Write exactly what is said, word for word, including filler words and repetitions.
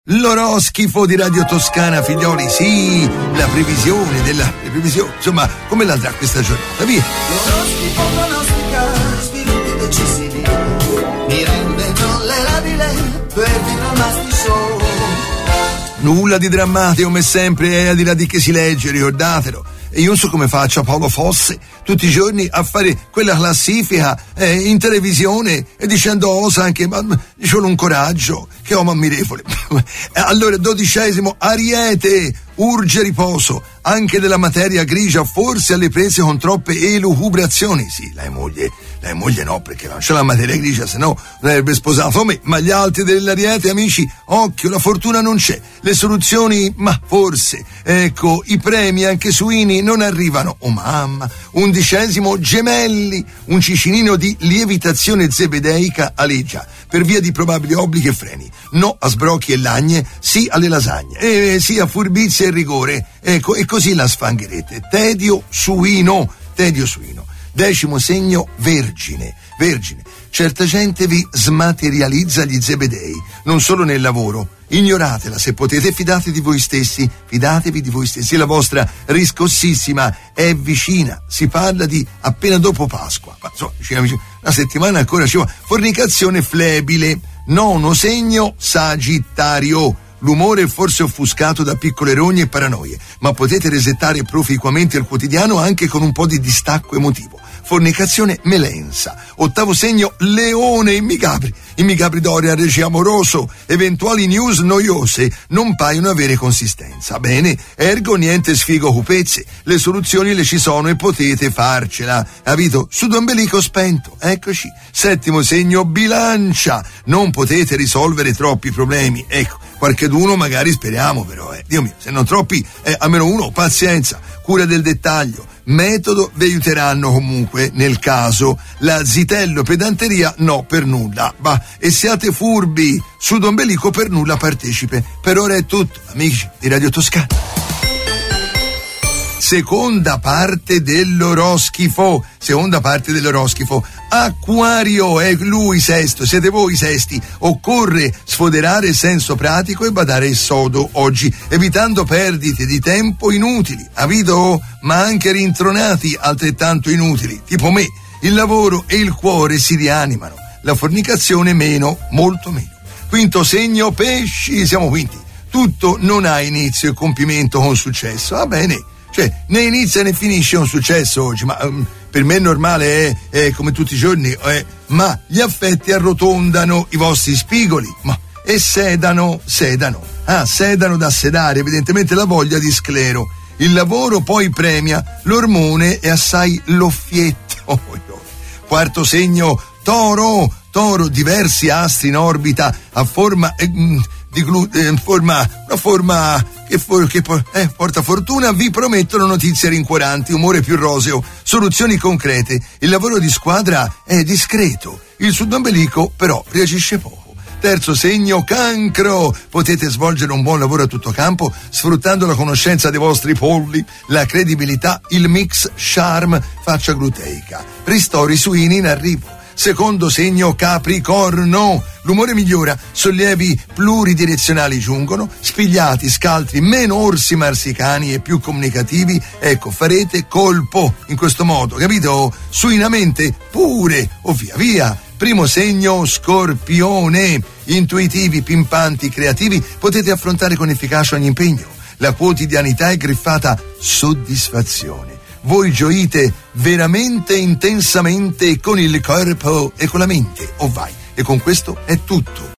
L'oroscifo di Radio Toscana, figlioli, sì, la previsione della le previsioni, insomma, come l'andrà questa giornata, via. L'oroscifo pronostica sviluppi decisivi, mi rende tollerabile per diplomastici show. Nulla di drammatico, come sempre, è al di là di che si legge, ricordatelo. E io non so come faccia Paolo Fosse tutti i giorni a fare quella classifica eh, in televisione e dicendo osa anche, ma ci vuole un coraggio, che uomo ammirevole. Allora, dodicesimo, Ariete, urge riposo, anche della materia grigia, forse alle prese con troppe elucubrazioni. Sì, lei moglie, lei moglie no, perché non c'è la materia grigia, se no non avrebbe sposato me, ma gli altri dell'Ariete, amici, occhio, la fortuna non c'è, le soluzioni, ma forse, ecco, i premi anche suini non arrivano. Oh mamma, undicesimo, Gemelli, un cicinino di lievitazione zebedeica aleggia, per via di probabili obblighi e freni. No a sbrocchi e lagne, sì alle lasagne, e sì a furbizia e rigore, ecco, e così la sfangherete. Tedio suino, tedio suino. Decimo segno, Vergine, Vergine. Certa gente vi smaterializza gli zebedei, non solo nel lavoro. Ignoratela se potete, fidate di voi stessi, fidatevi di voi stessi, la vostra riscossissima è vicina, si parla di appena dopo Pasqua, ma insomma, una settimana ancora ci vuole. Fornicazione flebile, nono segno, Sagittario. L'umore è forse offuscato da piccole rogne e paranoie, ma potete resettare proficuamente il quotidiano anche con un po' di distacco emotivo. Fornicazione melensa. Ottavo segno, Leone, immigabri. Immigabri d'Oria, Reggio Amoroso. Eventuali news noiose non paiono avere consistenza. Bene, ergo niente sfigo cupezze. Le soluzioni le ci sono e potete farcela. Capito? Sudombelico spento. Eccoci. Settimo segno, Bilancia. Non potete risolvere troppi problemi. Ecco, qualcheduno magari speriamo però, eh. Dio mio, se non troppi, eh, almeno uno, pazienza. Cura del dettaglio. Metodo vi aiuteranno comunque nel caso. La zitello pedanteria no, per nulla. Bah, e siate furbi, sudombelico per nulla partecipe. Per ora è tutto, amici di Radio Toscana. Seconda parte dell'oroscifo, seconda parte dell'oroscifo. Acquario, è lui sesto, siete voi sesti. Occorre sfoderare il senso pratico e badare il sodo oggi, evitando perdite di tempo inutili, capito? Ma anche rintronati altrettanto inutili, tipo me. Il lavoro e il cuore si rianimano, la fornicazione meno, molto meno. Quinto segno, Pesci, siamo quinti. Tutto non ha inizio e compimento con successo, va bene. Cioè, né inizia né finisce un successo oggi, ma um, per me è normale, è, è come tutti i giorni, è, ma gli affetti arrotondano i vostri spigoli, ma, e sedano, sedano, ah, sedano da sedare, evidentemente la voglia di sclero. Il lavoro poi premia, l'ormone è assai loffietto. Quarto segno, Toro, Toro, diversi astri in orbita a forma... Eh, di glu- eh, forma, una forma che, for- che po- eh, porta fortuna, vi promettono notizie rincuoranti, umore più roseo, soluzioni concrete. Il lavoro di squadra è discreto, il sudombelico però reagisce poco. Terzo segno, Cancro, potete svolgere un buon lavoro a tutto campo sfruttando la conoscenza dei vostri polli, la credibilità, il mix charm faccia gluteica, ristori suini in arrivo. Secondo segno, Capricorno, l'umore migliora, sollievi pluridirezionali giungono, spigliati, scaltri, meno orsi marsicani e più comunicativi, ecco, farete colpo in questo modo, capito? Suinamente pure, o via via. Primo segno, Scorpione, intuitivi, pimpanti, creativi, potete affrontare con efficacia ogni impegno. La quotidianità è griffata soddisfazione. Voi gioite veramente intensamente con il corpo e con la mente, o vai. E con questo è tutto.